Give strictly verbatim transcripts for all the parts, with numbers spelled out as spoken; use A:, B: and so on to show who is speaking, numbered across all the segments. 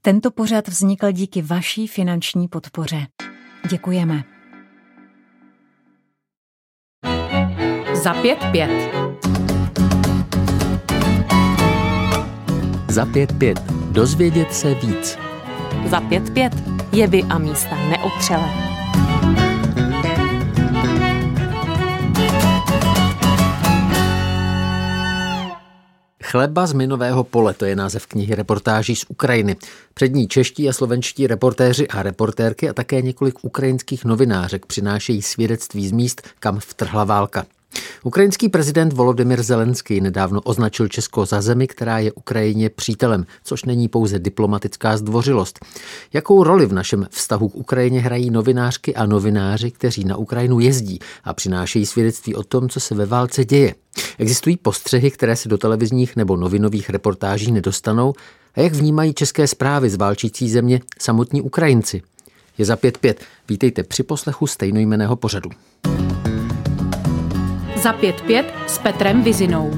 A: Tento pořad vznikl díky vaší finanční podpoře. Děkujeme.
B: Za pět pět.
C: Za pět pět. Dozvědět se víc.
B: Za pět pět. Jevy a místa neotřelé.
C: Chleba z minového pole, to je název knihy reportáží z Ukrajiny. Před ní čeští a slovenští reportéři a reportérky a také několik ukrajinských novinářek přinášejí svědectví z míst, kam vtrhla válka. Ukrajinský prezident Volodymyr Zelenský nedávno označil Česko za zemi, která je Ukrajině přítelem, což není pouze diplomatická zdvořilost. Jakou roli v našem vztahu k Ukrajině hrají novinářky a novináři, kteří na Ukrajinu jezdí a přinášejí svědectví o tom, co se ve válce děje? Existují postřehy, které se do televizních nebo novinových reportáží nedostanou? A jak vnímají české zprávy z válčící země samotní Ukrajinci? Je za pět pět. Vítejte při poslechu stejnojmenného pořadu.
B: Za pět pět s Petrem Vizinou.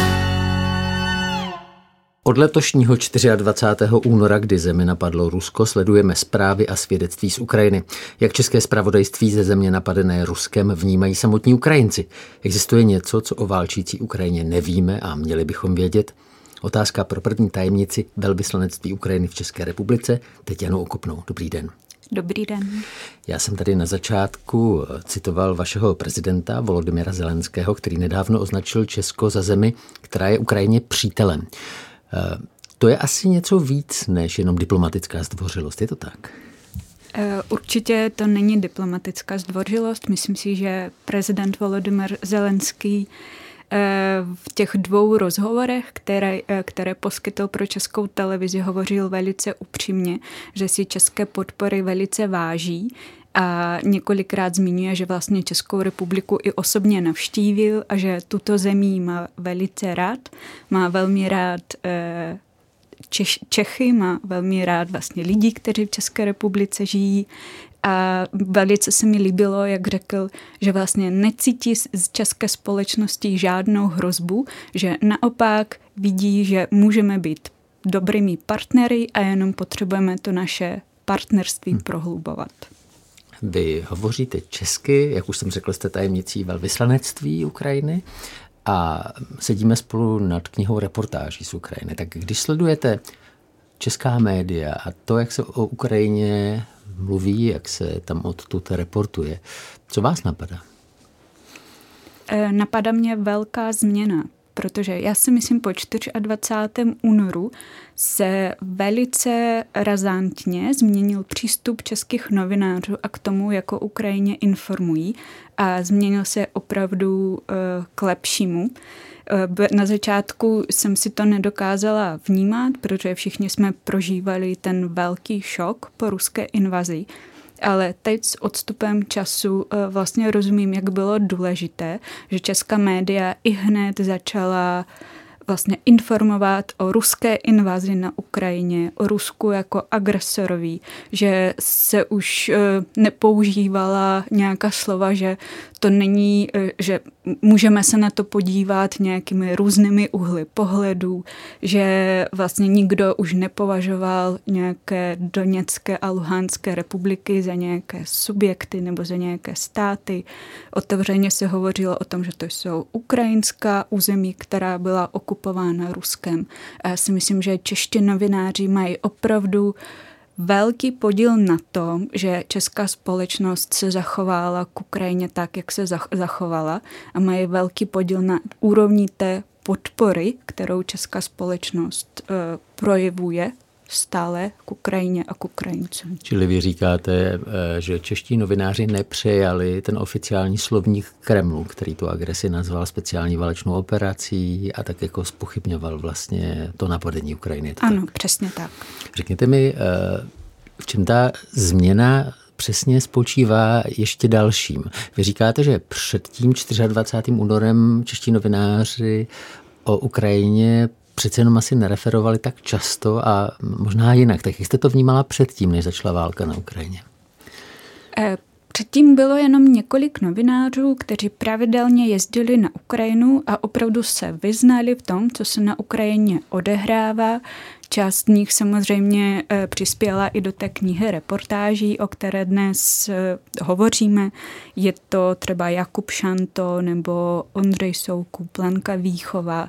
C: Od letošního dvacátého čtvrtého února, kdy zemi napadlo Rusko, sledujeme zprávy a svědectví z Ukrajiny. Jak české zpravodajství ze země napadené Ruskem vnímají samotní Ukrajinci? Existuje něco, co o válčící Ukrajině nevíme a měli bychom vědět? Otázka pro první tajemnici velvyslanectví Ukrajiny v České republice, Teťjanu Okopnou. Dobrý den.
D: Dobrý den.
C: Já jsem tady na začátku citoval vašeho prezidenta Volodymyra Zelenského, který nedávno označil Česko za zemi, která je Ukrajině přítelem. To je asi něco víc než jenom diplomatická zdvořilost, je to tak?
D: Určitě to není diplomatická zdvořilost. Myslím si, že prezident Volodymyr Zelenský v těch dvou rozhovorech, které, které poskytl pro Českou televizi, hovořil velice upřímně, že si české podpory velice váží a několikrát zmiňuje, že vlastně Českou republiku i osobně navštívil a že tuto zemí má velice rád, má velmi rád Češ, Čechy, má velmi rád vlastně lidi, kteří v České republice žijí. A velice se mi líbilo, jak řekl, že vlastně necítí z české společnosti žádnou hrozbu, že naopak vidí, že můžeme být dobrými partnery a jenom potřebujeme to naše partnerství hmm. prohlubovat.
C: Vy hovoříte česky, jak už jsem řekl, jste tajemnicí velvyslanectví Ukrajiny a sedíme spolu nad knihou reportáží z Ukrajiny. Tak když sledujete česká média a to, jak se o Ukrajině mluví, jak se tam odtud reportuje, co vás napadá?
D: Napadá mě velká změna, protože já si myslím, po dvacátého čtvrtého únoru se velice razantně změnil přístup českých novinářů a k tomu, jako Ukrajině informují, a změnil se opravdu k lepšímu. Na začátku jsem si to nedokázala vnímat, protože všichni jsme prožívali ten velký šok po ruské invazi. Ale teď s odstupem času vlastně rozumím, jak bylo důležité, že česká média i hned začala vlastně informovat o ruské invazi na Ukrajině, o Rusku jako agresorovi, že se už nepoužívala nějaká slova, že to není, že můžeme se na to podívat nějakými různými úhly pohledů, že vlastně nikdo už nepovažoval nějaké Doněcké a Luhanské republiky za nějaké subjekty nebo za nějaké státy. Otevřeně se hovořilo o tom, že to jsou ukrajinská území, která byla okupována Ruskem. A já si myslím, že čeští novináři mají opravdu velký podíl na tom, že česká společnost se zachovala k Ukrajině tak, jak se zachovala, a mají velký podíl na úrovni té podpory, kterou česká společnost uh, projevuje stále k Ukrajině a k Ukrajincům.
C: Čili vy říkáte, že čeští novináři nepřejali ten oficiální slovník Kremlu, který tu agresi nazval speciální válečnou operací a tak jako zpochybňoval vlastně to napadení Ukrajiny.
D: Ano,
C: tak?
D: Přesně tak.
C: Řekněte mi, v čem ta změna přesně spočívá ještě dalším. Vy říkáte, že před tím dvacátým čtvrtým únorem čeští novináři o Ukrajině přece jenom asi nereferovali tak často a možná jinak. Tak jak jste to vnímala předtím, než začala válka na Ukrajině?
D: Předtím bylo jenom několik novinářů, kteří pravidelně jezdili na Ukrajinu a opravdu se vyznali v tom, co se na Ukrajině odehrává. Část z nich samozřejmě přispěla i do té knihy reportáží, o které dnes hovoříme. Je to třeba Jakub Šanto nebo Ondřej Soukup, Lenka Výchova.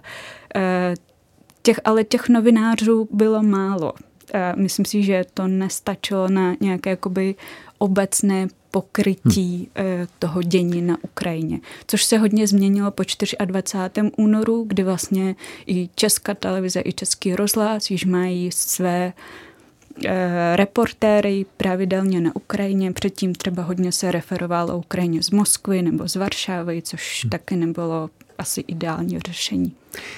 D: Těch, ale těch novinářů bylo málo. Myslím si, že to nestačilo na nějaké jakoby obecné pokrytí hmm. toho dění na Ukrajině. Což se hodně změnilo po dvacátého čtvrtého únoru, kdy vlastně i Česká televize, i Český rozhlas již mají své e, reportéry pravidelně na Ukrajině. Předtím třeba hodně se referovalo o Ukrajině z Moskvy nebo z Varšavy, což hmm. taky nebylo asi ideální řešení.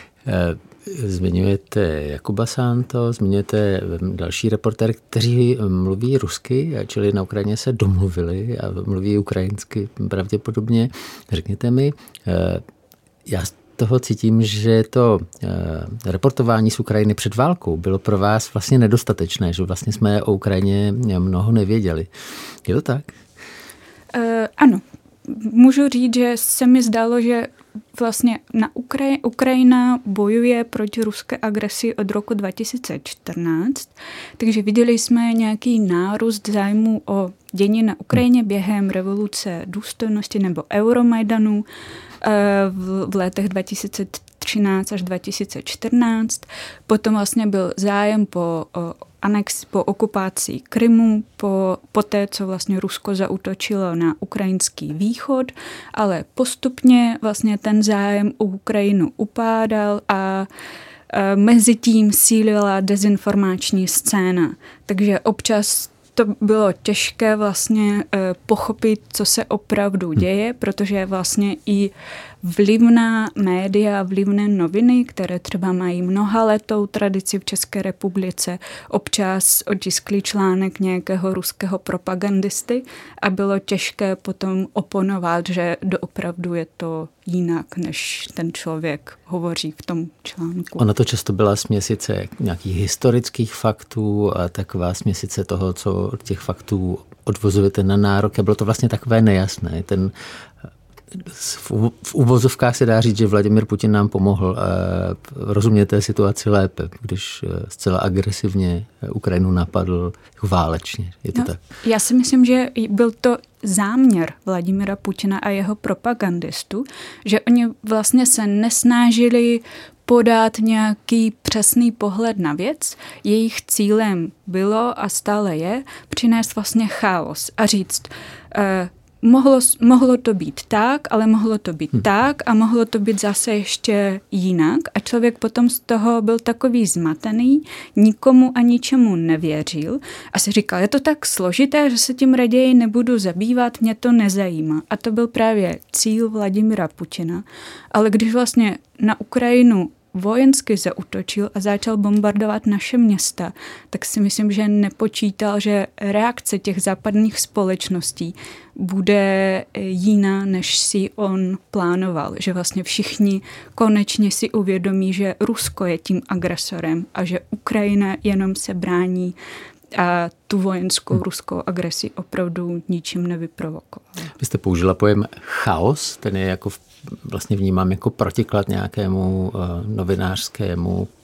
C: Zmiňujete Jakuba Santo, zmiňujete další reportéry, kteří mluví rusky, čili na Ukrajině se domluvili a mluví ukrajinsky pravděpodobně. Řekněte mi, já z toho cítím, že to reportování z Ukrajiny před válkou bylo pro vás vlastně nedostatečné, že vlastně jsme o Ukrajině mnoho nevěděli. Je to tak?
D: Uh, ano. Můžu říct, že se mi zdálo, že vlastně na Ukraj- Ukrajina bojuje proti ruské agresi od roku dva tisíce čtrnáct, takže viděli jsme nějaký nárůst zájmu o dění na Ukrajině během revoluce důstojnosti nebo Euromajdanu v, v letech dva tisíce třináct až dva tisíce čtrnáct. Potom vlastně byl zájem po anex, po okupaci Krymu, po, po té, co vlastně Rusko zaútočilo na ukrajinský východ, ale postupně vlastně ten zájem o Ukrajinu upádal a, a mezi tím sílila dezinformační scéna. Takže občas to bylo těžké vlastně pochopit, co se opravdu děje, protože vlastně i vlivná média, vlivné noviny, které třeba mají mnohaletou tradici v České republice, občas otiskli článek nějakého ruského propagandisty a bylo těžké potom oponovat, že doopravdu je to jinak, než ten člověk hovoří v tom článku.
C: Ona to často byla směsice nějakých historických faktů a taková směsice toho, co od těch faktů odvozujete na nárok. A bylo to vlastně takové nejasné. Ten v uvozovkách se dá říct, že Vladimír Putin nám pomohl rozumět té situaci lépe, když zcela agresivně Ukrajinu napadl válečně. Je to no, tak?
D: Já si myslím, že byl to záměr Vladimira Putina a jeho propagandistů, že oni vlastně se nesnažili podat nějaký přesný pohled na věc. Jejich cílem bylo a stále je přinést vlastně chaos a říct, uh, Mohlo, mohlo to být tak, ale mohlo to být hmm. tak a mohlo to být zase ještě jinak. A člověk potom z toho byl takový zmatený, nikomu a ničemu nevěřil a si říkal, je to tak složité, že se tím raději nebudu zabývat, mě to nezajímá. A to byl právě cíl Vladimira Putina. Ale když vlastně na Ukrajinu vojensky zaútočil a začal bombardovat naše města, tak si myslím, že nepočítal, že reakce těch západních společností bude jiná, než si on plánoval. Že vlastně všichni konečně si uvědomí, že Rusko je tím agresorem a že Ukrajina jenom se brání a tu vojenskou ruskou agresi opravdu ničím nevyprovokovala.
C: Vy jste použila pojem chaos, ten je jako vlastně vnímám jako protiklad nějakému uh, novinářskému uh,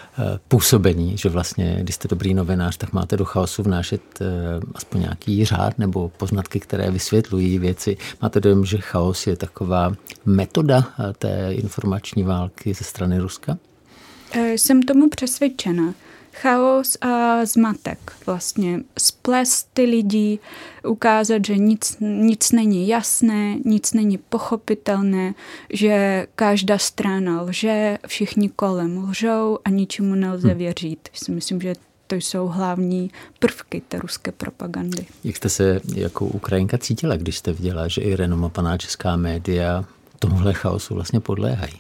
C: působení, že vlastně, když jste dobrý novinář, tak máte do chaosu vnášet uh, aspoň nějaký řád nebo poznatky, které vysvětlují věci. Máte dojem, že chaos je taková metoda uh, té informační války ze strany Ruska?
D: Jsem tomu přesvědčena. Chaos a zmatek, vlastně splést ty lidi, ukázat, že nic, nic není jasné, nic není pochopitelné, že každá strana lže, všichni kolem lžou a ničemu nelze věřit. Myslím, že to jsou hlavní prvky té ruské propagandy.
C: Jak jste se jako Ukrajinka cítila, když jste viděla, že i renomovaná česká média tomuhle chaosu vlastně podléhají?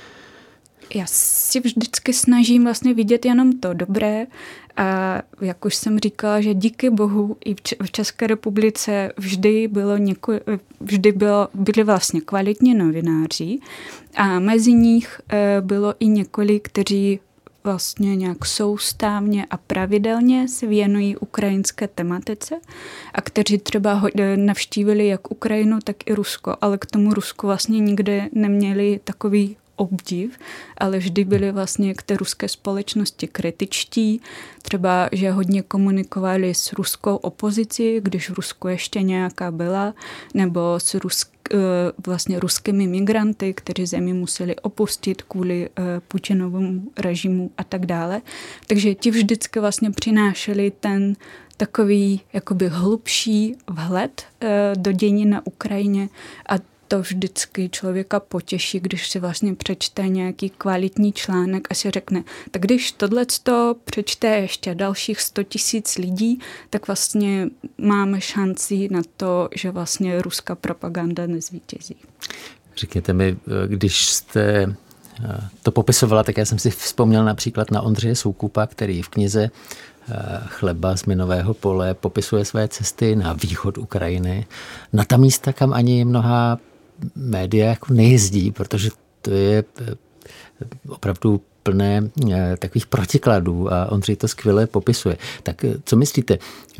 D: Já si vždycky snažím vlastně vidět jenom to dobré a jak už jsem říkala, že díky bohu i v České republice vždy bylo něko, vždy bylo, byli vlastně kvalitní novináři a mezi nich bylo i několik, kteří vlastně nějak soustavně a pravidelně se věnují ukrajinské tematice a kteří třeba navštívili jak Ukrajinu, tak i Rusko, ale k tomu Rusku vlastně nikdy neměli takový obdiv, ale vždy byli vlastně k té ruské společnosti kritičtí. Třeba, že hodně komunikovali s ruskou opozicí, když v Rusku ještě nějaká byla, nebo s rusk, vlastně ruskými migranty, kteří zemi museli opustit kvůli Putinovému režimu a tak dále. Takže ti vždycky vlastně přinášeli ten takový jakoby hlubší vhled do dění na Ukrajině a to vždycky člověka potěší, když si vlastně přečte nějaký kvalitní článek a si řekne, tak když tohleto přečte ještě dalších sto tisíc lidí, tak vlastně máme šanci na to, že vlastně ruská propaganda nezvítězí.
C: Řekněte mi, když jste to popisovala, tak já jsem si vzpomněl například na Ondřeje Soukupa, který v knize Chleba z minového pole popisuje své cesty na východ Ukrajiny, na ta místa, kam ani mnoha média jako nejezdí, protože to je opravdu plné takových protikladů a Ondřej to skvěle popisuje. Tak co myslíte,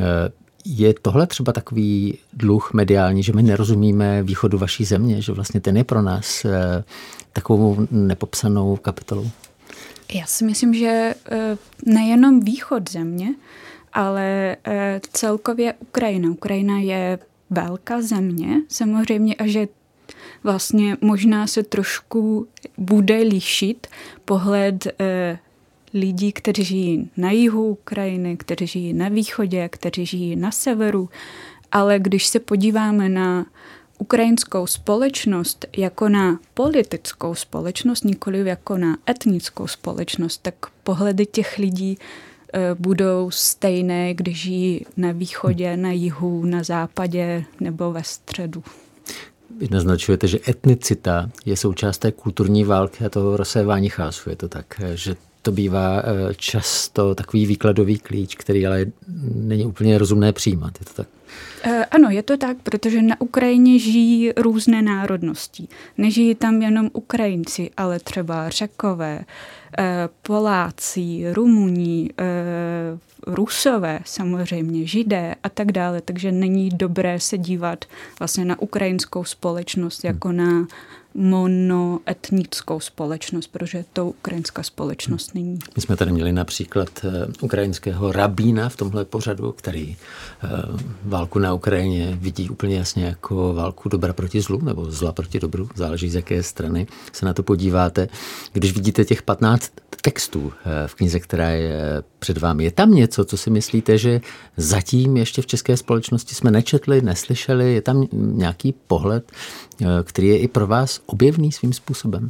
C: je tohle třeba takový dluh mediální, že my nerozumíme východu vaší země, že vlastně ten je pro nás takovou nepopsanou kapitolou?
D: Já si myslím, že nejenom východ země, ale celkově Ukrajina. Ukrajina je velká země, samozřejmě, a že vlastně možná se trošku bude lišit pohled lidí, kteří žijí na jihu Ukrajiny, kteří žijí na východě, kteří žijí na severu, ale když se podíváme na ukrajinskou společnost jako na politickou společnost, nikoliv jako na etnickou společnost, tak pohledy těch lidí budou stejné, když žijí na východě, na jihu, na západě nebo ve středu.
C: Vy naznačujete, že etnicita je součást té kulturní války a toho rozsévání chaosu. Je to tak, že to bývá často takový výkladový klíč, který ale není úplně rozumné přijímat. Je to tak?
D: Ano, je to tak, protože na Ukrajině žijí různé národnosti. Nežijí tam jenom Ukrajinci, ale třeba Řekové, Poláci, Rumuni, Rusové, samozřejmě, Židé a tak dále. Takže není dobré se dívat vlastně na ukrajinskou společnost jako na monoetnickou společnost, protože to ukrajinská společnost není.
C: My jsme tady měli například ukrajinského rabína v tomhle pořadu, který válku na Ukrajině vidí úplně jasně jako válku dobra proti zlu nebo zla proti dobru, záleží z jaké strany se na to podíváte. Když vidíte těch patnáct textů v knize, která je před vámi, je tam něco, co si myslíte, že zatím ještě v české společnosti jsme nečetli, neslyšeli? Je tam nějaký pohled, který je i pro vás objevný svým způsobem?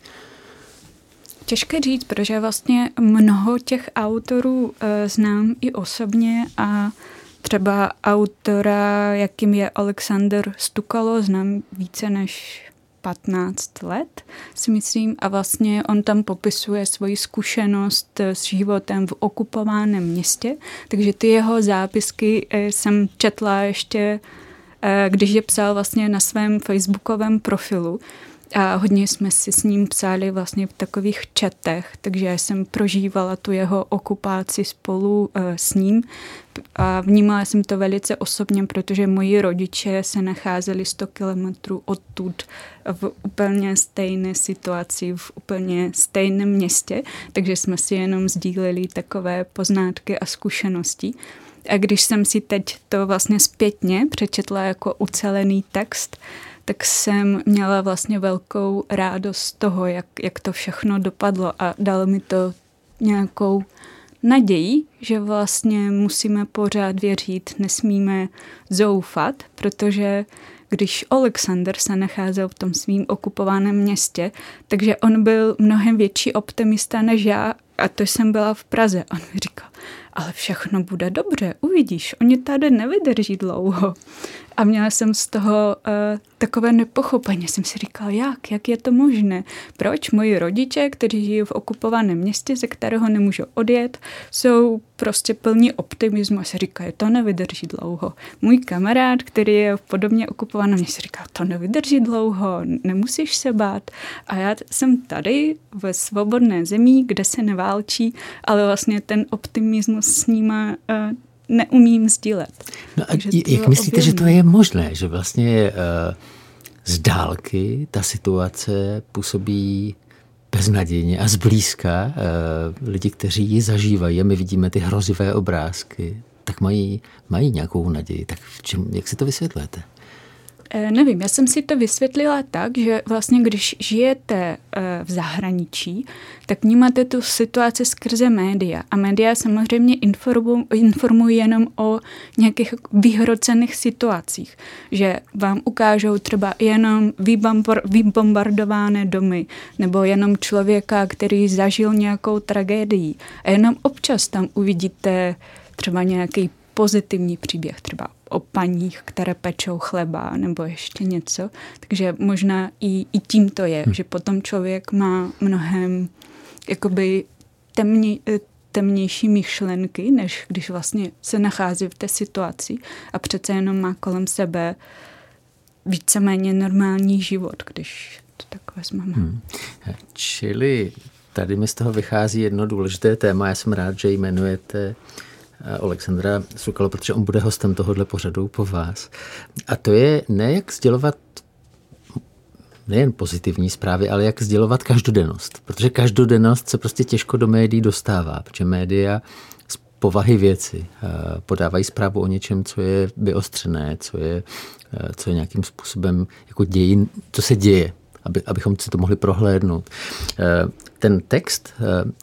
D: Těžké říct, protože vlastně mnoho těch autorů e, znám i osobně a třeba autora, jakým je Alexander Stukalo, znám více než patnáct let, si myslím, a vlastně on tam popisuje svoji zkušenost s životem v okupovaném městě, takže ty jeho zápisky jsem četla ještě, když je psal vlastně na svém facebookovém profilu a hodně jsme si s ním psali vlastně v takových chatech, takže já jsem prožívala tu jeho okupaci spolu s ním a vnímala jsem to velice osobně, protože moji rodiče se nacházeli sto kilometrů odtud v úplně stejné situaci, v úplně stejném městě, takže jsme si jenom sdíleli takové poznátky a zkušenosti. A když jsem si teď to vlastně zpětně přečetla jako ucelený text, tak jsem měla vlastně velkou rádost z toho, jak, jak to všechno dopadlo a dalo mi to nějakou naději, že vlastně musíme pořád věřit, nesmíme zoufat, protože když Alexander se nacházel v tom svým okupovaném městě, takže on byl mnohem větší optimista než já a to jsem byla v Praze. On mi říkal, ale všechno bude dobře, uvidíš, oni tady nevydrží dlouho. A měla jsem z toho uh, takové nepochopení. Jsem si říkala, jak, jak je to možné? Proč moji rodiče, kteří žijí v okupovaném městě, ze kterého nemůžu odjet, jsou prostě plní optimismu a se říkají, to nevydrží dlouho. Můj kamarád, který je v podobně okupovaném městě, říká, to nevydrží dlouho, nemusíš se bát. A já jsem tady ve svobodné zemi, kde se neválčí, ale vlastně ten optimismus s nima uh, neumím sdílet.
C: No a jak myslíte, objevný. Že to je možné, že vlastně uh, z dálky ta situace působí beznadějně a zblízka lidi, kteří ji zažívají a my vidíme ty hrozivé obrázky, tak mají, mají nějakou naději. Tak v čem, jak si to vysvětlujete?
D: Nevím, já jsem si to vysvětlila tak, že vlastně když žijete v zahraničí, tak vnímáte tu situaci skrze média. A média samozřejmě informují jenom o nějakých vyhrocených situacích, že vám ukážou třeba jenom vybombardované domy nebo jenom člověka, který zažil nějakou tragédii. A jenom občas tam uvidíte třeba nějaký pozitivní příběh, třeba o paních, které pečou chleba nebo ještě něco. Takže možná i, i tím to je, hmm. že potom člověk má mnohem jakoby temně, temnější myšlenky, než když vlastně se nachází v té situaci a přece jenom má kolem sebe víceméně normální život, když to tak vezmeme. Hmm.
C: Čili tady mi z toho vychází jedno důležité téma. Já jsem rád, že jmenujete Oleksandra Sukala, protože on bude hostem tohohle pořadu po vás. A to je ne jak sdělovat nejen pozitivní zprávy, ale jak sdělovat každodennost. Protože každodennost se prostě těžko do médií dostává, protože média z povahy věci podávají zprávu o něčem, co je vyostřené, co je, co je nějakým způsobem jako dějin, co se děje, aby, abychom si to mohli prohlédnout. Ten text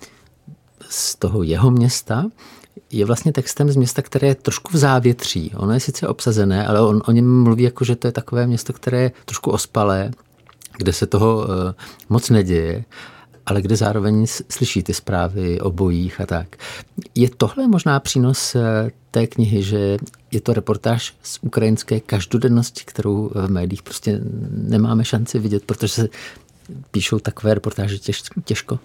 C: z toho jeho města je vlastně textem z města, které je trošku v závětří. Ono je sice obsazené, ale on o něm mluví jako, že to je takové město, které je trošku ospalé, kde se toho uh, moc neděje, ale kde zároveň slyší ty zprávy o bojích a tak. Je tohle možná přínos uh, té knihy, že je to reportáž z ukrajinské každodennosti, kterou v médiích prostě nemáme šanci vidět, protože se píšou takové reportáže těž, těžko?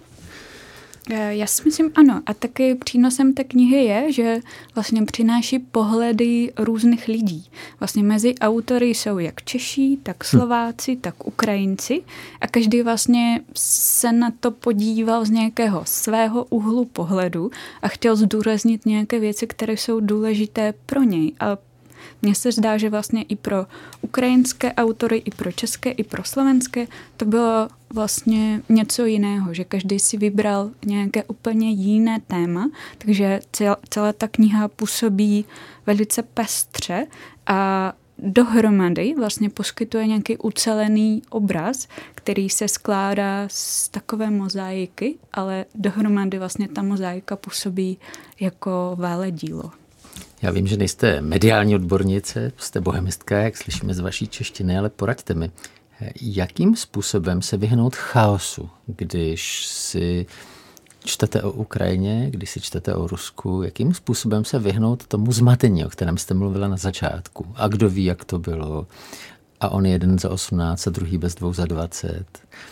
D: Já si myslím ano. A taky přínosem té knihy je, že vlastně přináší pohledy různých lidí. Vlastně mezi autory jsou jak Češi, tak Slováci, tak Ukrajinci a každý vlastně se na to podíval z nějakého svého úhlu pohledu a chtěl zdůraznit nějaké věci, které jsou důležité pro něj. A mně se zdá, že vlastně i pro ukrajinské autory, i pro české, i pro slovenské to bylo vlastně něco jiného, že každý si vybral nějaké úplně jiné téma, takže celá ta kniha působí velice pestře a dohromady vlastně poskytuje nějaký ucelený obraz, který se skládá z takové mozaiky, ale dohromady vlastně ta mozaika působí jako veledílo.
C: Já vím, že nejste mediální odbornice, jste bohemistka, jak slyšíme z vaší češtiny, ale poraďte mi, jakým způsobem se vyhnout chaosu, když si čtete o Ukrajině, když si čtete o Rusku, jakým způsobem se vyhnout tomu zmatení, o kterém jste mluvila na začátku. A kdo ví, jak to bylo. A on je jeden za osmnáct a druhý bez dvou za dvacet.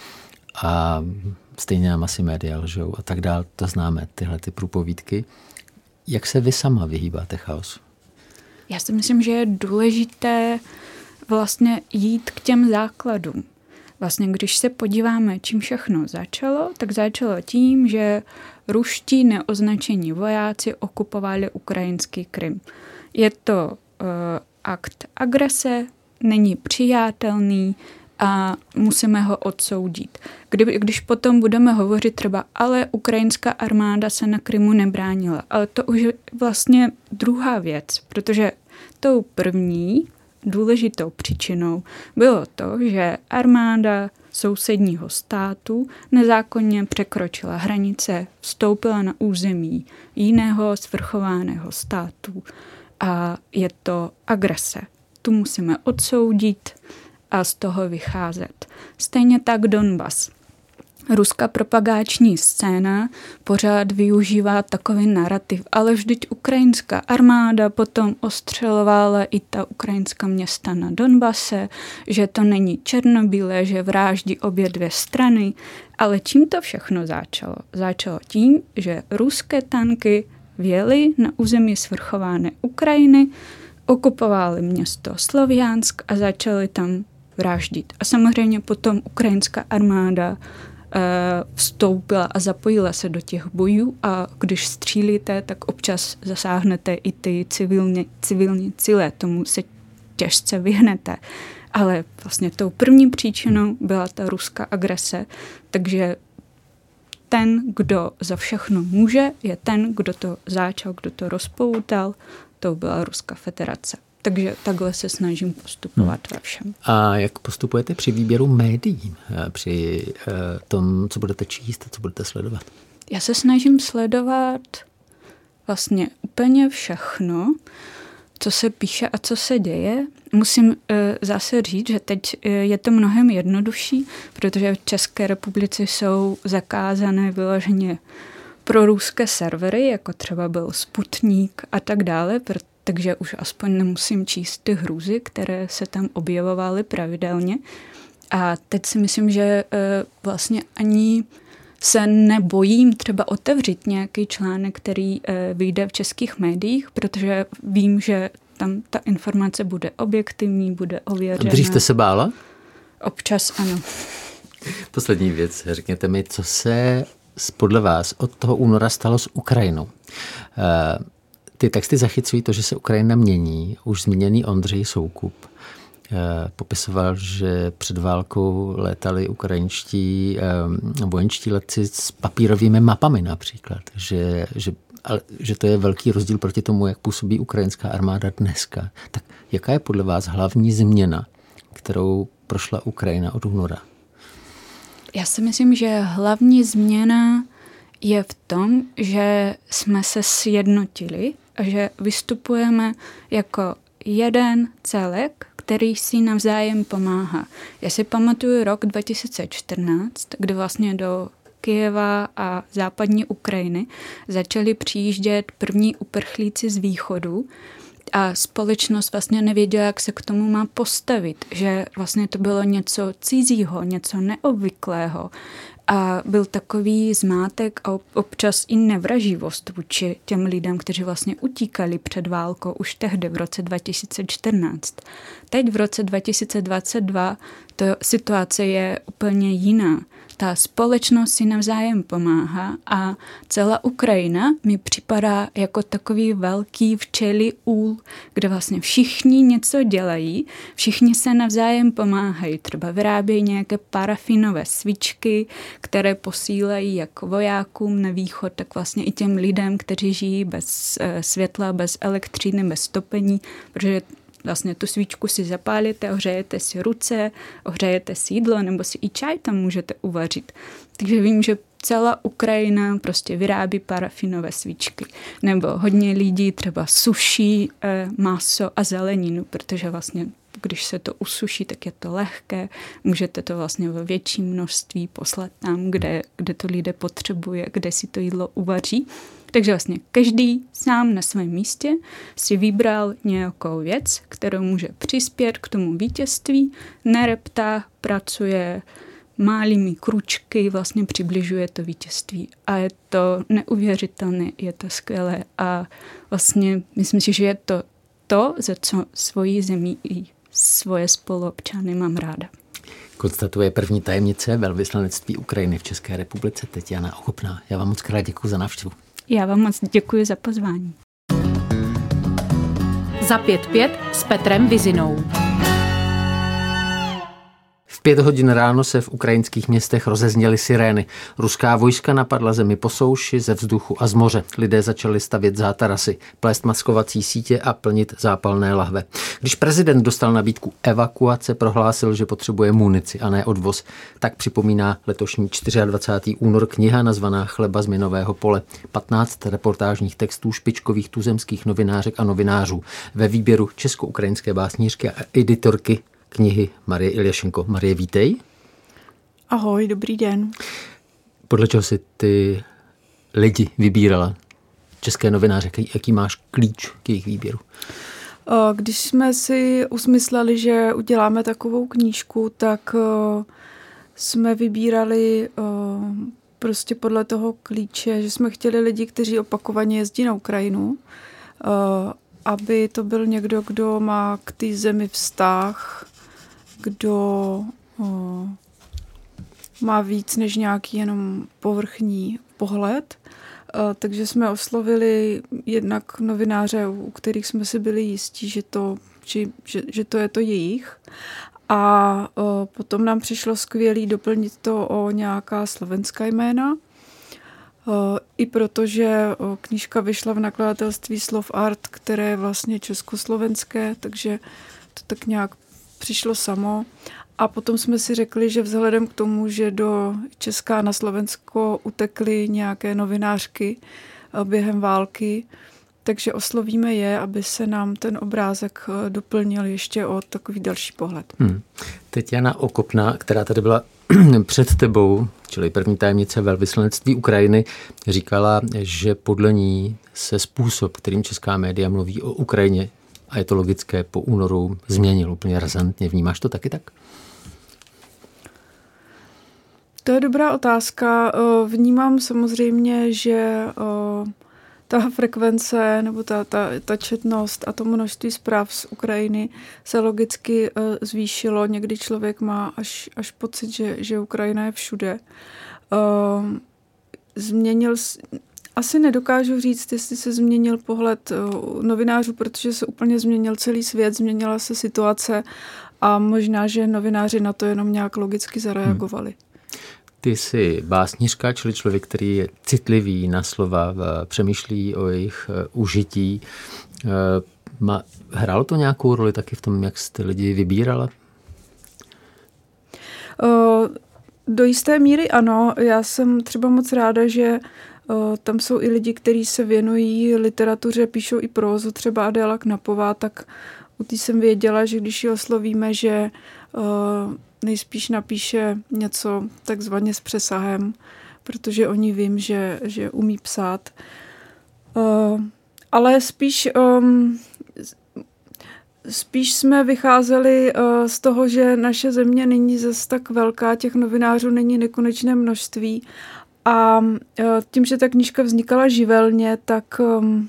C: A stejně nám asi média lžou a tak dál. To známe, tyhle ty průpovídky. Jak se vy sama vyhýbáte chaosu?
D: Já si myslím, že je důležité vlastně jít k těm základům. Vlastně, když se podíváme, čím všechno začalo, tak začalo tím, že ruští neoznačení vojáci okupovali ukrajinský Krym. Je to uh, akt agrese, není přijatelný a musíme ho odsoudit. Kdy, když potom budeme hovořit třeba, ale ukrajinská armáda se na Krymu nebránila. Ale to už je vlastně druhá věc, protože tou první důležitou příčinou bylo to, že armáda sousedního státu nezákonně překročila hranice, vstoupila na území jiného svrchovaného státu a je to agrese. Tu musíme odsoudit a z toho vycházet. Stejně tak Donbas. Ruská propagační scéna pořád využívá takový narrativ, ale vždyť ukrajinská armáda potom ostřelovala i ta ukrajinská města na Donbase, že to není černobílé, že vraždí obě dvě strany. Ale čím to všechno začalo? Začalo tím, že ruské tanky vjeli na území svrchované Ukrajiny, okupovali město Sloviansk a začali tam vraždit. A samozřejmě potom ukrajinská armáda vstoupila a zapojila se do těch bojů a když střílíte, tak občas zasáhnete i ty civilní, civilní cíle, tomu se těžce vyhnete. Ale vlastně tou první příčinou byla ta ruská agrese, takže ten, kdo za všechno může, je ten, kdo to začal, kdo to rozpoutal, to byla Ruská federace. Takže takhle se snažím postupovat ve všem.
C: A jak postupujete při výběru médií, při tom, co budete číst a co budete sledovat?
D: Já se snažím sledovat vlastně úplně všechno, co se píše a co se děje. Musím uh, zase říct, že teď uh, je to mnohem jednodušší, protože v České republice jsou zakázané vyloženě pro ruské servery, jako třeba byl Sputnik a tak dále, takže už aspoň nemusím číst ty hrůzy, které se tam objevovaly pravidelně. A teď si myslím, že uh, vlastně ani se nebojím třeba otevřít nějaký článek, který uh, vyjde v českých médiích, protože vím, že tam ta informace bude objektivní, bude ověřená.
C: Dřív jste se bála?
D: Občas ano.
C: Poslední věc, řekněte mi, co se podle vás od toho února stalo s Ukrajinou. Ty texty zachycují to, že se Ukrajina mění. Už zmíněný Ondřej Soukup popisoval, že před válkou létali ukrajinští vojenští letci s papírovými mapami například. Že, že, ale, že to je velký rozdíl proti tomu, jak působí ukrajinská armáda dneska. Tak jaká je podle vás hlavní změna, kterou prošla Ukrajina od února?
D: Já si myslím, že hlavní změna je v tom, že jsme se sjednotili a že vystupujeme jako jeden celek, který si navzájem pomáhá. Já si pamatuju rok dva tisíce čtrnáct, kdy vlastně do Kyjeva a západní Ukrajiny začali přijíždět první uprchlíci z východu a společnost vlastně nevěděla, jak se k tomu má postavit, že vlastně to bylo něco cizího, něco neobvyklého a byl takový zmátek a občas i nevraživost vůči těm lidem, kteří vlastně utíkali před válkou už tehdy v roce dva tisíce čtrnáct. Teď v roce dva tisíce dvacet dva to situace je úplně jiná. Ta společnost si navzájem pomáhá a celá Ukrajina mi připadá jako takový velký včelí úl, kde vlastně všichni něco dělají, všichni se navzájem pomáhají, třeba vyrábějí nějaké parafinové svíčky, které posílají jak vojákům na východ, tak vlastně i těm lidem, kteří žijí bez světla, bez elektřiny, bez topení, protože vlastně tu svíčku si zapálíte, ohřejete si ruce, ohřejete si jídlo, nebo si i čaj tam můžete uvařit. Takže vím, že celá Ukrajina prostě vyrábí parafinové svíčky. Nebo hodně lidí třeba suší eh, maso a zeleninu, protože vlastně když se to usuší, tak je to lehké. Můžete to vlastně ve větším množství poslat tam, kde, kde to lidé potřebuje, kde si to jídlo uvaří. Takže vlastně každý sám na svém místě si vybral nějakou věc, kterou může přispět k tomu vítězství, nereptá, pracuje malými kručky, vlastně přibližuje to vítězství. A je to neuvěřitelné, je to skvělé a vlastně myslím si, že je to to, za co svoji zemi i svoje spoluobčany mám ráda.
C: Konstatuje první tajemnice velvyslanectví Ukrajiny v České republice Tetiana Ochopná. Já vám moc krát děkuji za návštěvu.
D: Já vám moc děkuji za pozvání.
B: Za pět pět s Petrem Vizinou.
C: V pět hodin ráno se v ukrajinských městech rozezněly sirény. Ruská vojska napadla zemi po souši, ze vzduchu a z moře. Lidé začali stavět zátarasy, plést maskovací sítě a plnit zápalné lahve. Když prezident dostal nabídku evakuace, prohlásil, že potřebuje munici a ne odvoz. Tak připomíná letošní dvacátého čtvrtého únor kniha nazvaná Chleba z minového pole. patnáct reportážních textů špičkových tuzemských novinářek a novinářů. Ve výběru česko-ukrajinské básnířky a editorky knihy Marie Iljašenko. Marie, vítej.
E: Ahoj, dobrý den.
C: Podle čeho si ty lidi vybírala? České novináře, jaký máš klíč k jejich výběru?
E: Když jsme si usmysleli, že uděláme takovou knížku, tak jsme vybírali prostě podle toho klíče, že jsme chtěli lidi, kteří opakovaně jezdí na Ukrajinu, aby to byl někdo, kdo má k té zemi vztah, kdo o, má víc než nějaký jenom povrchní pohled. O, takže jsme oslovili jednak novináře, u kterých jsme si byli jistí, že to, že, že, že to je to jejich. A o, potom nám přišlo skvělý doplnit to o nějaká slovenská jména. I protože knížka vyšla v nakladatelství Slov Art, které je vlastně československé, takže to tak nějak přišlo samo. A potom jsme si řekli, že vzhledem k tomu, že do Česka a na Slovensko utekly nějaké novinářky během války, takže oslovíme je, aby se nám ten obrázek doplnil ještě o takový další pohled. Hmm.
C: Teď Jana Okopná, která tady byla před tebou, čili první tajemnice velvyslanectví Ukrajiny, říkala, že podle ní se způsob, kterým česká média mluví o Ukrajině, a je to logické, po únoru změnil úplně razantně. Vnímáš to taky tak?
E: To je dobrá otázka. Vnímám samozřejmě, že ta frekvence nebo ta, ta, ta četnost a to množství zpráv z Ukrajiny se logicky zvýšilo. Někdy člověk má až, až pocit, že, že Ukrajina je všude. Změnil, asi nedokážu říct, jestli se změnil pohled novinářů, protože se úplně změnil celý svět, změnila se situace a možná, že novináři na to jenom nějak logicky zareagovali. Hmm.
C: Ty jsi básnířka, čili člověk, který je citlivý na slova, přemýšlí o jejich užití. Hrálo to nějakou roli taky v tom, jak jste lidi vybírala?
E: Do jisté míry ano. Já jsem třeba moc ráda, že tam jsou i lidi, kteří se věnují literatuře, píšou i prózu, třeba Adéla Knapová, tak u té jsem věděla, že když ji oslovíme, že nejspíš napíše něco takzvaně s přesahem, protože oni vím, že, že umí psát. Uh, ale spíš, um, spíš jsme vycházeli uh, z toho, že naše země není zas tak velká, těch novinářů není nekonečné množství a uh, tím, že ta knížka vznikala živelně, tak um,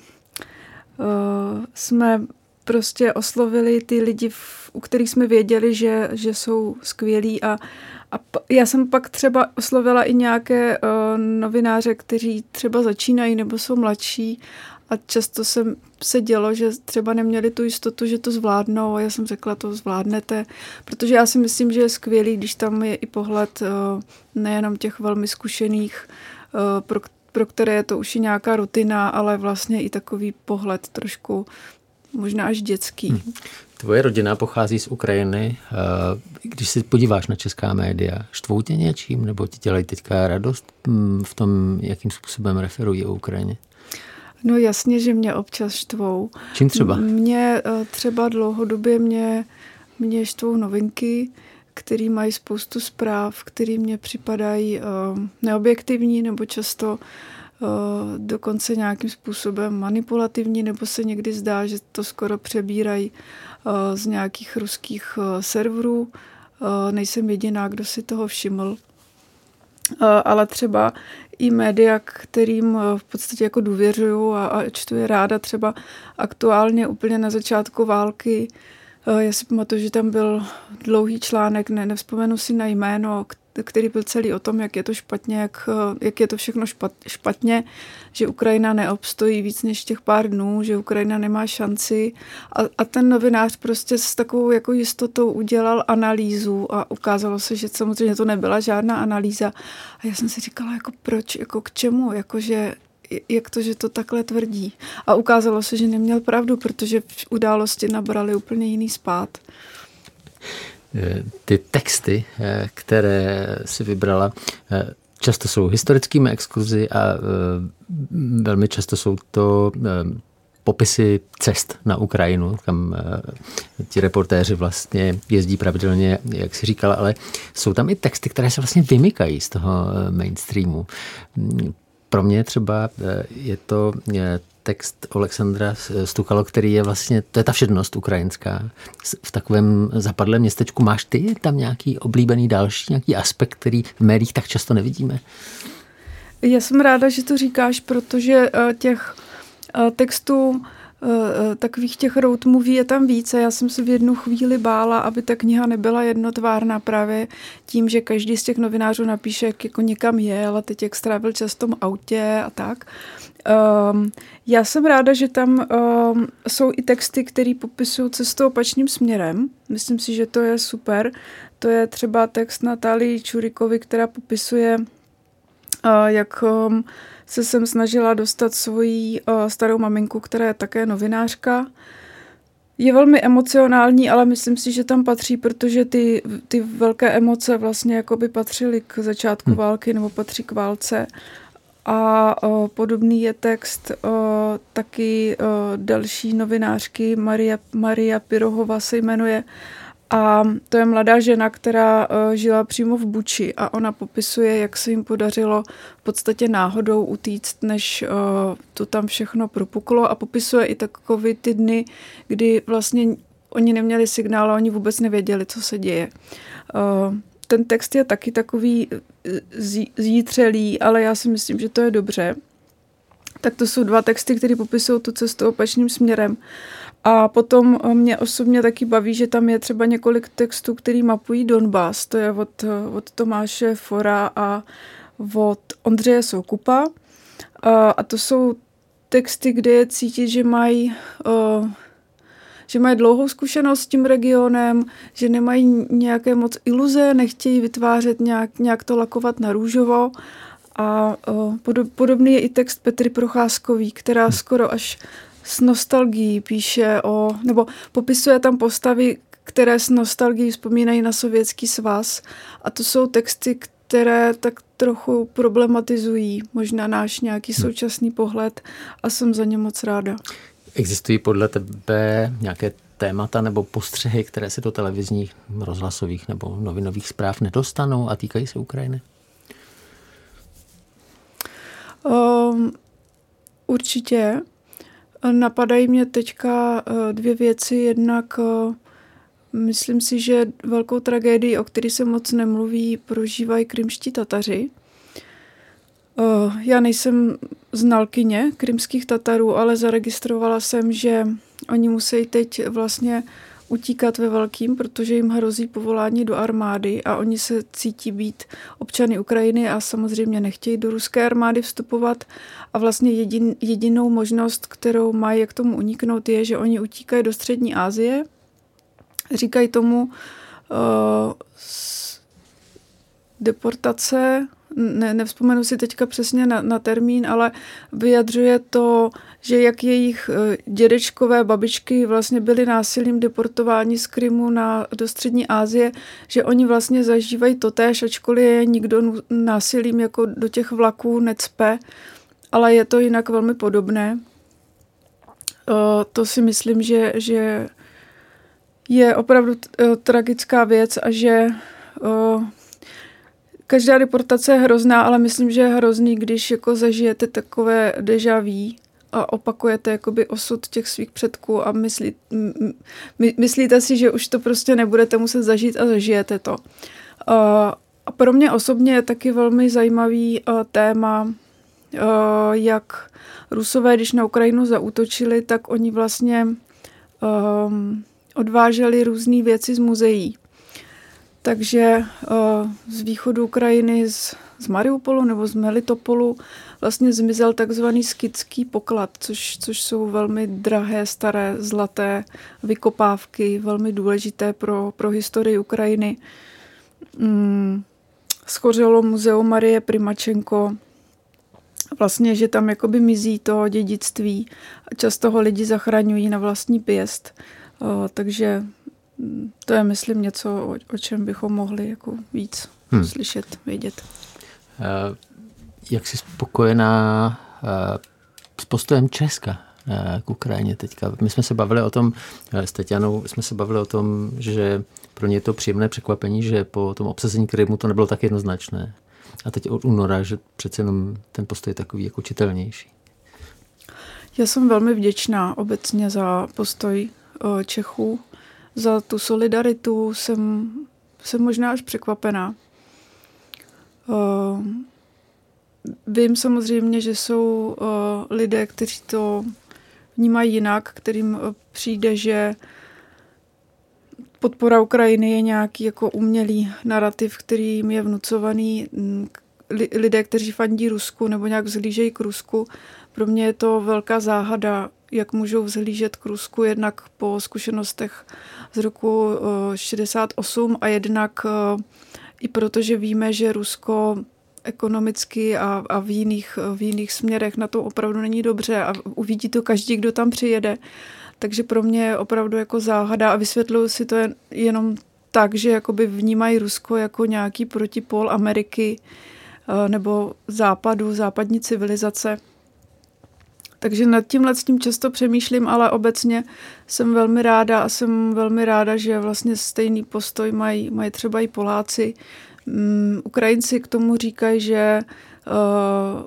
E: uh, jsme prostě oslovili ty lidi, u kterých jsme věděli, že, že jsou skvělí a, a já jsem pak třeba oslovila i nějaké uh, novináře, kteří třeba začínají nebo jsou mladší a často se, se dělo, že třeba neměli tu jistotu, že to zvládnou a já jsem řekla, to zvládnete, protože já si myslím, že je skvělý, když tam je i pohled uh, nejenom těch velmi zkušených, uh, pro, pro které je to už i nějaká rutina, ale vlastně i takový pohled trošku možná až dětský. Hmm.
C: Tvoje rodina pochází z Ukrajiny. Když se podíváš na česká média, štvou tě něčím, nebo ti dělají teďka radost v tom, jakým způsobem referují o Ukrajině?
E: No jasně, že mě občas štvou.
C: Čím třeba?
E: Mě třeba dlouhodobě mě, mě štvou novinky, které mají spoustu zpráv, které mě připadají neobjektivní nebo často dokonce nějakým způsobem manipulativní, nebo se někdy zdá, že to skoro přebírají z nějakých ruských serverů. Nejsem jediná, kdo si toho všiml. Ale třeba i média, kterým v podstatě jako důvěřuju a, a čtu je ráda, třeba aktuálně úplně na začátku války. Já si pamatuju, že tam byl dlouhý článek, ne, nevzpomenu si na jméno, který byl celý o tom, jak je to špatně, jak, jak je to všechno špat, špatně, že Ukrajina neobstojí víc než těch pár dnů, že Ukrajina nemá šanci. A, a ten novinář prostě s takovou jako jistotou udělal analýzu a ukázalo se, že samozřejmě to nebyla žádná analýza. A já jsem si říkala, jako proč, jako k čemu, jakože jak to, že to takhle tvrdí. A ukázalo se, že neměl pravdu, protože události nabraly úplně jiný spád.
C: Ty texty, které si vybrala, často jsou historickými exkurzy a velmi často jsou to popisy cest na Ukrajinu, kam ti reportéři vlastně jezdí pravidelně, jak si říkala, ale jsou tam i texty, které se vlastně vymykají z toho mainstreamu. Pro mě třeba je to text Alexandra Stukalo, který je vlastně, to je ta všednost ukrajinská. V takovém zapadlém městečku máš ty tam nějaký oblíbený další, nějaký aspekt, který v médiích tak často nevidíme?
E: Já jsem ráda, že to říkáš, protože těch textů takových těch road movie je tam více. Já jsem se v jednu chvíli bála, aby ta kniha nebyla jednotvárná právě tím, že každý z těch novinářů napíše, jak jako někam jel a teď jak strávil čas v tom autě a tak. Um, já jsem ráda, že tam um, jsou i texty, které popisují cestu opačným směrem. Myslím si, že to je super. To je třeba text Natálii Čurikovy, která popisuje jak se jsem snažila dostat svoji starou maminku, která je také novinářka. Je velmi emocionální, ale myslím si, že tam patří, protože ty, ty velké emoce vlastně jakoby patřily k začátku hmm. války nebo patří k válce. A o, podobný je text o, taky o, další novinářky, Maria, Maria Pirohova se jmenuje. A to je mladá žena, která o, žila přímo v Buči a ona popisuje, jak se jim podařilo v podstatě náhodou utíct, než o, to tam všechno propuklo, a popisuje i takové ty dny, kdy vlastně oni neměli signál a oni vůbec nevěděli, co se děje. O, ten text je taky takový zítřelý, ale já si myslím, že to je dobře. Tak to jsou dva texty, které popisují tu cestu opačným směrem. A potom mě osobně taky baví, že tam je třeba několik textů, který mapují Donbas. To je od, od Tomáše Fora a od Ondřeje Soukupa. A, a to jsou texty, kde je cítit, že mají... Uh, že mají dlouhou zkušenost s tím regionem, že nemají nějaké moc iluze, nechtějí vytvářet nějak, nějak to lakovat na růžovo. A o, podobný je i text Petry Procházkový, která skoro až s nostalgií píše o, nebo popisuje tam postavy, které s nostalgií vzpomínají na Sovětský svaz. A to jsou texty, které tak trochu problematizují možná náš nějaký současný pohled a jsem za ně moc ráda.
C: Existují podle tebe nějaké témata nebo postřehy, které se do televizních, rozhlasových nebo novinových zpráv nedostanou a týkají se Ukrajiny?
E: Um, určitě. Napadají mě teďka dvě věci. Jednak myslím si, že velkou tragédii, o které se moc nemluví, prožívají krymští Tataři. Já nejsem znalkyně krymských Tatarů, ale zaregistrovala jsem, že oni musí teď vlastně utíkat ve velkým, protože jim hrozí povolání do armády a oni se cítí být občany Ukrajiny a samozřejmě nechtějí do ruské armády vstupovat. A vlastně jedin, jedinou možnost, kterou mají, jak tomu uniknout, je, že oni utíkají do Střední Asie. Říkají tomu uh, deportace, Ne, nevzpomenu si teďka přesně na, na termín, ale vyjadřuje to, že jak jejich dědečkové, babičky vlastně byly násilím deportováni z Krymu na, do Střední Asie, že oni vlastně zažívají totéž, ačkoliv je nikdo násilím jako do těch vlaků necpe, ale je to jinak velmi podobné. O, to si myslím, že, že je opravdu t, tragická věc a že o, každá deportace je hrozná, ale myslím, že je hrozný, když jako zažijete takové déjà vu a opakujete jakoby osud těch svých předků a myslí, my, myslíte si, že už to prostě nebudete muset zažít a zažijete to. A pro mě osobně je taky velmi zajímavý téma, jak Rusové, když na Ukrajinu zaútočili, tak oni vlastně odváželi různé věci z muzeí. Takže z východu Ukrajiny, z, z Mariupolu nebo z Melitopolu vlastně zmizel takzvaný skitský poklad, což, což jsou velmi drahé, staré, zlaté vykopávky, velmi důležité pro, pro historii Ukrajiny. Hmm. Schořelo muzeum Marie Primačenko. Vlastně, že tam jakoby mizí to dědictví a často ho lidi zachraňují na vlastní pěst. Takže to je, myslím, něco, o, o čem bychom mohli jako víc hmm. slyšet, vědět.
C: Uh, jak jsi spokojená uh, s postojem Česka uh, k Ukrajině teďka? My jsme se bavili o tom, uh, s Tatianou jsme se bavili o tom, že pro ně je to příjemné překvapení, že po tom obsazení Krymu to nebylo tak jednoznačné. A teď od února, že přece jenom ten postoj je takový jako čitelnější.
E: Já jsem velmi vděčná obecně za postoj uh, Čechů. Za tu solidaritu jsem, jsem možná až překvapená. Uh, vím samozřejmě, že jsou uh, lidé, kteří to vnímají jinak, kterým uh, přijde, že podpora Ukrajiny je nějaký jako umělý narrativ, který jim je vnucovaný. Lidé, kteří fandí Rusku nebo nějak vzhlížejí k Rusku. Pro mě je to velká záhada, jak můžou vzhlížet k Rusku jednak po zkušenostech z roku šedesát osm a jednak i protože víme, že Rusko ekonomicky a, a v, jiných, v jiných směrech na to opravdu není dobře a uvidí to každý, kdo tam přijede. Takže pro mě je opravdu jako záhada a vysvětluju si to jen, jenom tak, že jakoby vnímají Rusko jako nějaký protipól Ameriky nebo západu, západní civilizace. Takže nad tímhle s tím často přemýšlím, ale obecně jsem velmi ráda a jsem velmi ráda, že vlastně stejný postoj mají, mají třeba i Poláci. Um, Ukrajinci k tomu říkají, že uh,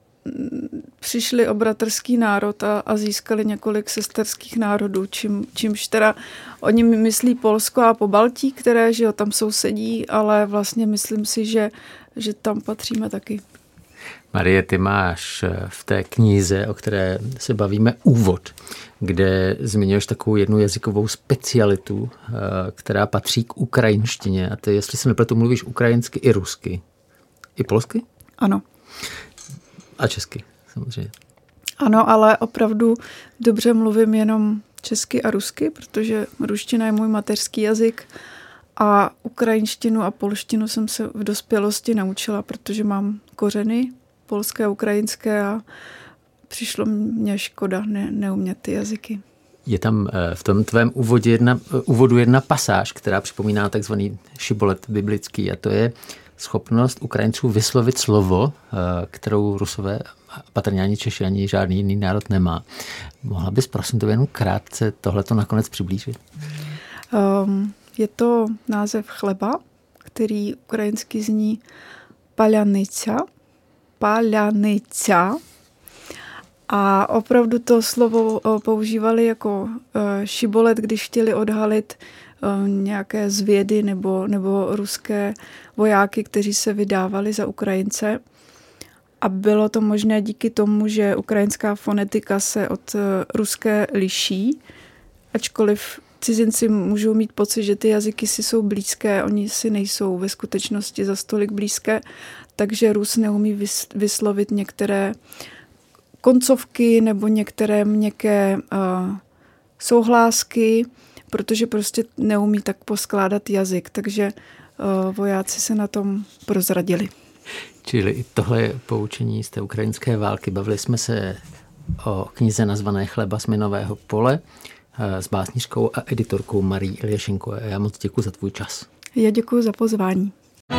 E: přišli o bratrský národ a, a získali několik sesterských národů, čím, čímž teda oni myslí Polsko a Pobaltí, které že jo, tam sousedí, ale vlastně myslím si, že, že tam patříme taky.
C: Marie, ty máš v té knize, o které se bavíme, úvod, kde zmiňuješ takovou jednu jazykovou specialitu, která patří k ukrajinštině. A ty, jestli se nepletu, mluvíš ukrajinsky i rusky. I polsky?
E: Ano.
C: A česky, samozřejmě.
E: Ano, ale opravdu dobře mluvím jenom česky a rusky, protože ruština je můj mateřský jazyk a ukrajinštinu a polštinu jsem se v dospělosti naučila, protože mám kořeny polské a ukrajinské a přišlo mně škoda ne, neumět ty jazyky.
C: Je tam v tom tvém úvodu jedna, úvodu jedna pasáž, která připomíná takzvaný šibolet biblický, a to je schopnost Ukrajinců vyslovit slovo, kterou Rusové, patrně ani Češi, ani žádný jiný národ nemá. Mohla bys prosím to jenom krátce tohleto nakonec přiblížit?
E: Um, je to název chleba, který ukrajinsky zní paljanica. Paljanica. A opravdu to slovo používali jako šibolet, když chtěli odhalit nějaké zvědy nebo, nebo ruské vojáky, kteří se vydávali za Ukrajince. A bylo to možné díky tomu, že ukrajinská fonetika se od ruské liší, ačkoliv cizinci můžou mít pocit, že ty jazyky si jsou blízké, oni si nejsou ve skutečnosti za stolik blízké, takže Rus neumí vyslovit některé koncovky nebo některé měkké uh, souhlásky, protože prostě neumí tak poskládat jazyk, takže uh, vojáci se na tom prozradili.
C: Čili i tohle je poučení z té ukrajinské války. Bavili jsme se o knize nazvané Chleba z minového pole s básnířkou a editorkou Marií Ilješenko. Já moc děkuji za tvůj čas.
E: Já děkuji za pozvání.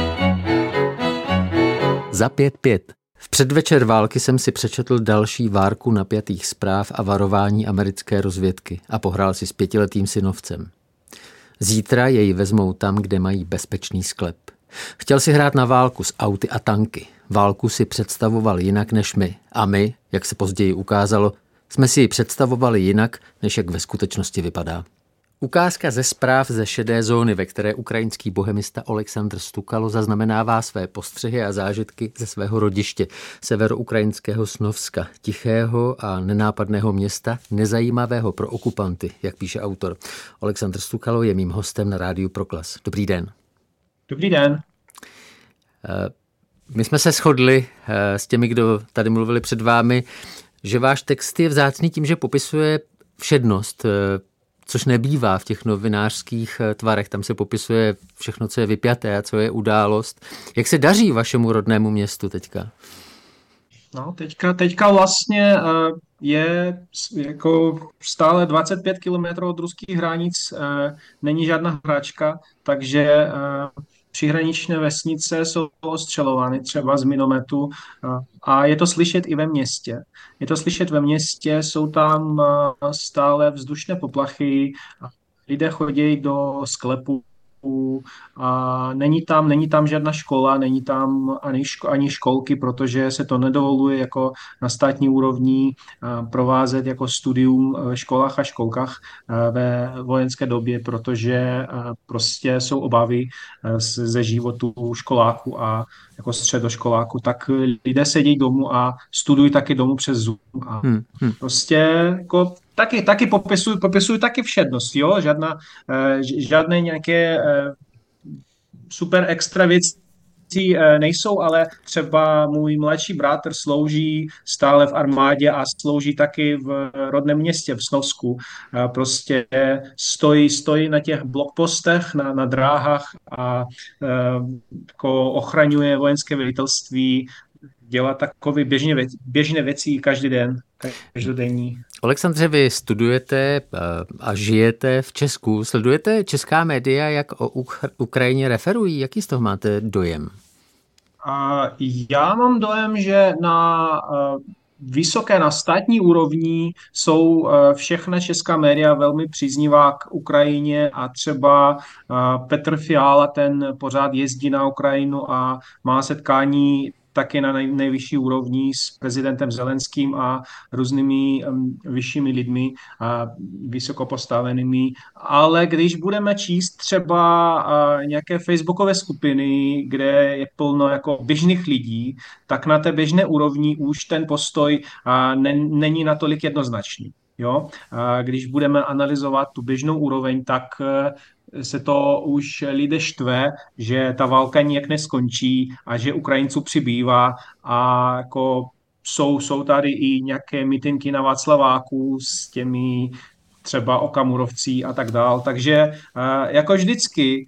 C: Za pět pět. V předvečer války jsem si přečetl další várku napjatých zpráv a varování americké rozvědky a pohrál si s pětiletým synovcem. Zítra jej vezmou tam, kde mají bezpečný sklep. Chtěl si hrát na válku s auty a tanky. Válku si představoval jinak než my. A my, jak se později ukázalo, jsme si ji představovali jinak, než jak ve skutečnosti vypadá. Ukázka ze zpráv ze šedé zóny, ve které ukrajinský bohemista Oleksandr Stukalo zaznamenává své postřehy a zážitky ze svého rodiště, severoukrajinského Snovska, tichého a nenápadného města, nezajímavého pro okupanty, jak píše autor. Oleksandr Stukalo je mým hostem na Rádiu Proglas. Dobrý den.
F: Dobrý den.
C: My jsme se shodli s těmi, kdo tady mluvili před vámi, že váš text je vzácný tím, že popisuje všednost, což nebývá v těch novinářských tvarech. Tam se popisuje všechno, co je vypjaté a co je událost. Jak se daří vašemu rodnému městu teďka?
F: No, teďka, teďka vlastně je jako stále dvacet pět kilometrů od ruských hranic, není žádná hračka, takže příhraničné vesnice jsou ostřelovány třeba z minometu a je to slyšet i ve městě. Je to slyšet ve městě, jsou tam stále vzdušné poplachy, lidé chodí do sklepu a není tam, není tam žádná škola, není tam ani, ško, ani školky, protože se to nedovoluje jako na státní úrovni provázet jako studium ve školách a školkách ve vojenské době, protože prostě jsou obavy ze životu školáků a jako středoškoláků, tak lidé sedí domů a studují taky domů přes Zoom a hmm, hmm. prostě jako taky, taky popisují, popisují taky všednost, jo, žádná, žádné nějaké super extra věci nejsou, ale třeba můj mladší bratr slouží stále v armádě a slouží taky v rodném městě v Snovsku. Prostě stojí, stojí na těch blokpostech, na, na dráhách a jako ochraňuje vojenské velitelství, dělá takové běžné věci, běžné věci každý den, každodenní.
C: Oleksandře, vy studujete a žijete v Česku. Sledujete česká média, jak o Ukrajině referují? Jaký z toho máte dojem?
F: A já mám dojem, že na vysoké, na státní úrovni jsou všechna česká média velmi příznivá k Ukrajině a třeba Petr Fiala, ten pořád jezdí na Ukrajinu a má setkání taky na nej, nejvyšší úrovni s prezidentem Zelenským a různými um, vyššími lidmi a vysoko postavenými. Ale když budeme číst třeba uh, nějaké facebookové skupiny, kde je plno jako běžných lidí, tak na té běžné úrovni už ten postoj uh, ne, není natolik jednoznačný. Jo? Uh, když budeme analyzovat tu běžnou úroveň, tak uh, se to už lidé štve, že ta válka nijak neskončí a že Ukrajinců přibývá a jako jsou, jsou tady i nějaké mítinky na Václaváku s těmi třeba Okamurovcí a tak dál. Takže jako vždycky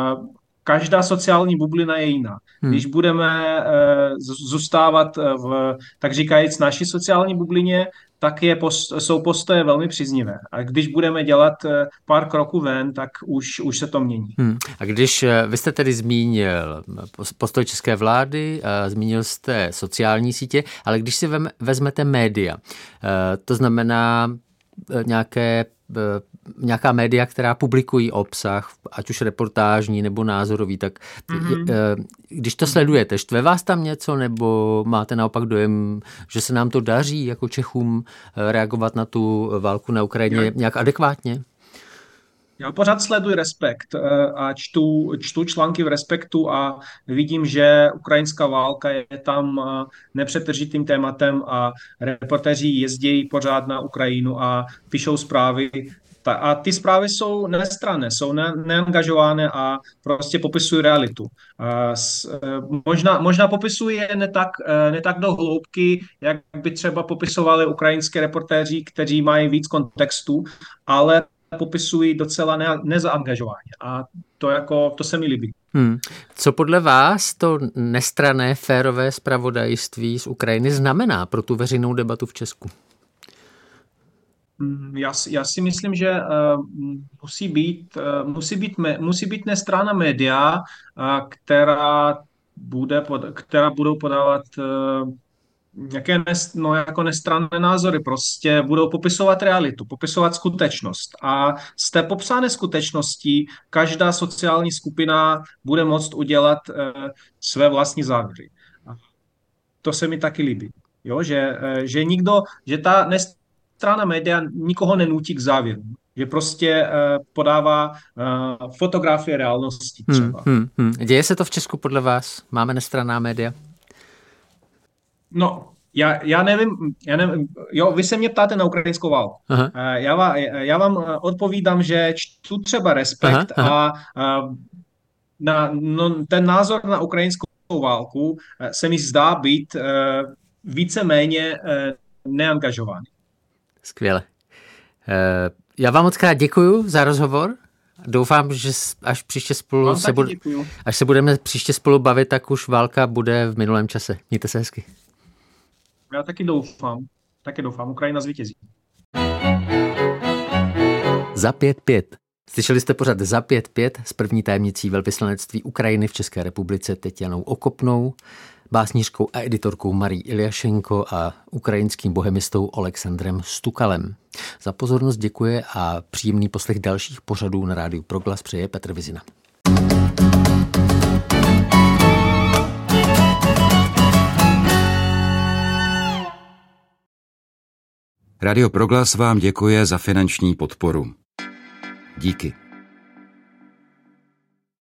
F: každá sociální bublina je jiná. Hmm. Když budeme zůstávat v, tak říkajíc, naší sociální bublině, tak je post, jsou postoje velmi příznivé. A když budeme dělat pár kroků ven, tak už, už se to mění.
C: Hmm. A když vy jste tedy zmínil postoj české vlády, zmínil jste sociální sítě, ale když si vezmete média, to znamená nějaké nějaká média, která publikují obsah, ať už reportážní nebo názorový, tak mm-hmm. když to sledujete, štve vás tam něco, nebo máte naopak dojem, že se nám to daří jako Čechům reagovat na tu válku na Ukrajině nějak adekvátně?
F: Já pořád sleduji Respekt a čtu, čtu články v Respektu a vidím, že ukrajinská válka je tam nepřetržitým tématem a reportéři jezdí pořád na Ukrajinu a píšou zprávy. A ty zprávy jsou nestranné, jsou ne, neangažované a prostě popisují realitu. A s, možná, možná popisují je ne tak, ne tak do hloubky, jak by třeba popisovali ukrajinské reportéři, kteří mají víc kontextu, ale popisují docela ne, nezaangažovaně a to, jako, to se mi líbí.
C: Hmm. Co podle vás to nestranné, férové zpravodajství z Ukrajiny znamená pro tu veřejnou debatu v Česku?
F: Já, já si myslím, že uh, musí být, uh, musí být, musí být nestranná média, uh, která, bude pod, která budou podávat uh, nějaké nest, no, jako nestranné názory, prostě budou popisovat realitu, popisovat skutečnost. A z té popsané skutečnosti každá sociální skupina bude moct udělat uh, své vlastní závěry. To se mi taky líbí. Jo? Že, uh, že nikdo, že ta nest strana média nikoho nenutí k závěru. Že prostě uh, podává uh, fotografie reálnosti třeba.
C: Hmm, hmm, hmm. Děje se to v Česku podle vás? Máme nestranná média?
F: No, já, já nevím, já nevím, jo, vy se mě ptáte na ukrajinskou válku. Uh, já, vám, já vám odpovídám, že čtu třeba Respekt aha, aha. a uh, na, no, ten názor na ukrajinskou válku uh, se mi zdá být uh, víceméně uh, neangažovaný.
C: Skvěle. Já vám moc krát děkuju za rozhovor. Doufám, že až příště spolu se, bude, až se budeme příště spolu bavit, tak už válka bude v minulém čase. Mějte se hezky.
F: Já taky doufám. Taky doufám. Ukrajina zvítězí.
C: Za pět pět. Slyšeli jste pořad Za pět pět s první tajemnicí velvyslanectví Ukrajiny v České republice Tetianou Okopnou, básnířkou a editorkou Marí Iljašenko a ukrajinským bohemistou Oleksandrem Stukalem. Za pozornost děkuje a příjemný poslech dalších pořadů na rádiu Proglas přeje Petr Vizina.
G: Radio Proglas vám děkuje za finanční podporu. Díky.